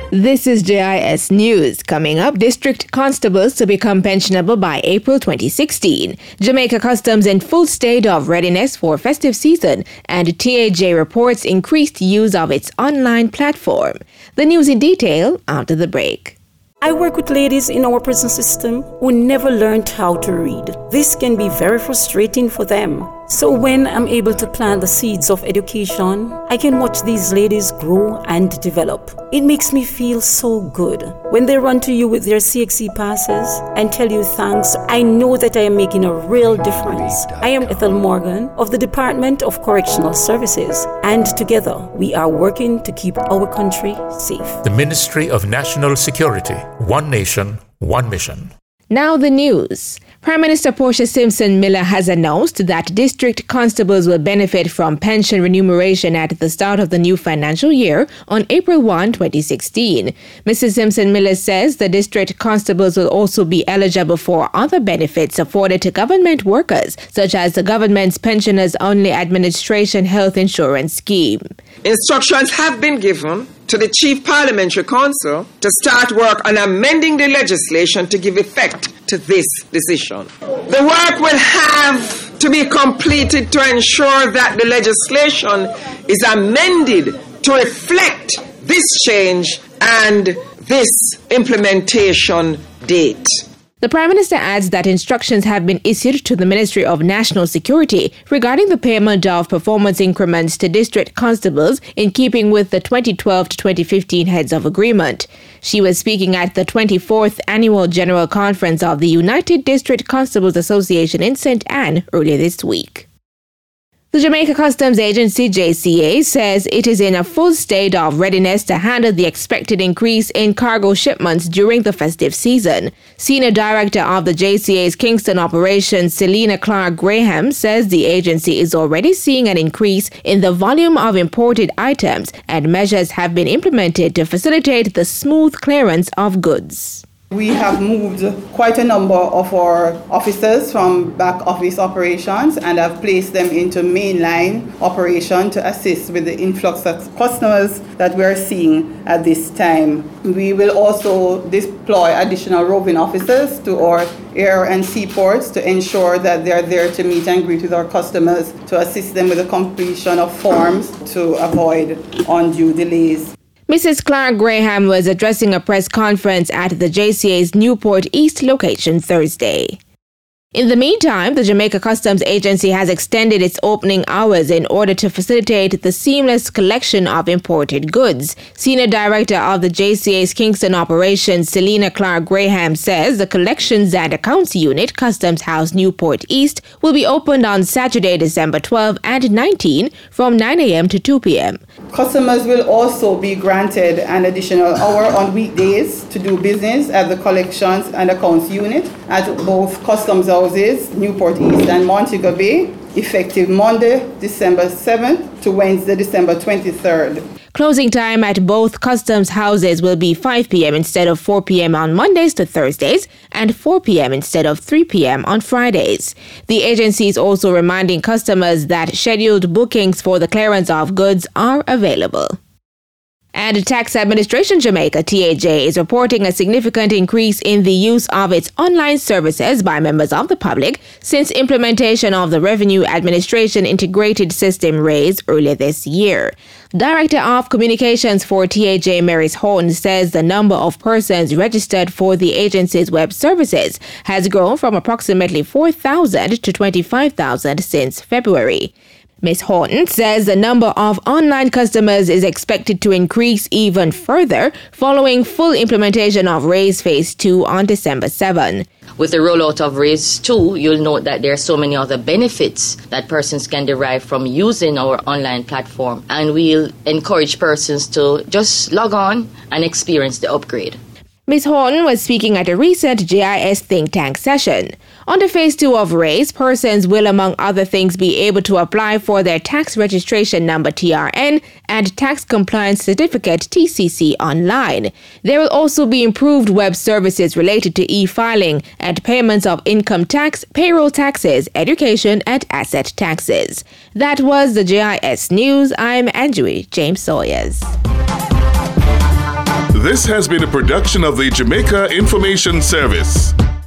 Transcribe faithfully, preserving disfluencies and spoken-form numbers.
This is J I S News. Coming up, district constables to become pensionable by April twenty sixteen. Jamaica Customs in full state of readiness for festive season, and T A J reports increased use of its online platform. The news in detail after the break. I work with ladies in our prison system who never learned how to read. This can be very frustrating for them. So when I'm able to plant the seeds of education, I can watch these ladies grow and develop. It makes me feel so good. When they run to you with their C X C passes and tell you thanks, I know that I am making a real difference. I am Ethel Morgan of the Department of Correctional Services, and together we are working to keep our country safe. The Ministry of National Security. One nation, one mission. Now the news. Prime Minister Portia Simpson Miller has announced that district constables will benefit from pension remuneration at the start of the new financial year on April first, twenty sixteen. Missus Simpson Miller says the district constables will also be eligible for other benefits afforded to government workers, such as the government's Pensioners Only Administration Health Insurance Scheme. Instructions have been given to the Chief Parliamentary Council to start work on amending the legislation to give effect to this decision. The work will have to be completed to ensure that the legislation is amended to reflect this change and this implementation date. The Prime Minister adds that instructions have been issued to the Ministry of National Security regarding the payment of performance increments to district constables in keeping with the twenty twelve to twenty fifteen Heads of Agreement. She was speaking at the twenty-fourth Annual General Conference of the United District Constables Association in Saint Ann earlier this week. The Jamaica Customs Agency, J C A, says it is in a full state of readiness to handle the expected increase in cargo shipments during the festive season. Senior Director of the J C A's Kingston operations, Selena Clark Graham, says the agency is already seeing an increase in the volume of imported items, and measures have been implemented to facilitate the smooth clearance of goods. We have moved quite a number of our officers from back office operations and have placed them into mainline operation to assist with the influx of customers that we are seeing at this time. We will also deploy additional roving officers to our air and seaports to ensure that they are there to meet and greet with our customers, to assist them with the completion of forms to avoid undue delays. Missus Clark Graham was addressing a press conference at the J C A's Newport East location Thursday. In the meantime, the Jamaica Customs Agency has extended its opening hours in order to facilitate the seamless collection of imported goods. Senior Director of the J C A's Kingston operations, Selena Clark Graham, says the Collections and Accounts Unit, Customs House Newport East, will be opened on Saturday, December twelfth and nineteenth from nine a.m. to two p.m. Customers will also be granted an additional hour on weekdays to do business at the Collections and Accounts Unit at both Customs Houses, Newport East and Montego Bay, effective Monday, December seventh to Wednesday, December twenty-third. Closing time at both customs houses will be five p.m. instead of four p.m. on Mondays to Thursdays and four p.m. instead of three p.m. on Fridays. The agency is also reminding customers that scheduled bookings for the clearance of goods are available. And Tax Administration Jamaica, T A J, is reporting a significant increase in the use of its online services by members of the public since implementation of the Revenue Administration Integrated System RAISE earlier this year. Director of Communications for T A J, Maurice Horton, says the number of persons registered for the agency's web services has grown from approximately four thousand to twenty-five thousand since February. Miz Horton says the number of online customers is expected to increase even further following full implementation of RAISE Phase two on December seventh. With the rollout of RAISE two, you'll note that there are so many other benefits that persons can derive from using our online platform, and we'll encourage persons to just log on and experience the upgrade. Miz Horton was speaking at a recent J I S think tank session. Under Phase two of RAISE, persons will, among other things, be able to apply for their tax registration number T R N and tax compliance certificate T C C online. There will also be improved web services related to e-filing and payments of income tax, payroll taxes, education, and asset taxes. That was the J I S News. I'm Anjui James Sawyers. This has been a production of the Jamaica Information Service.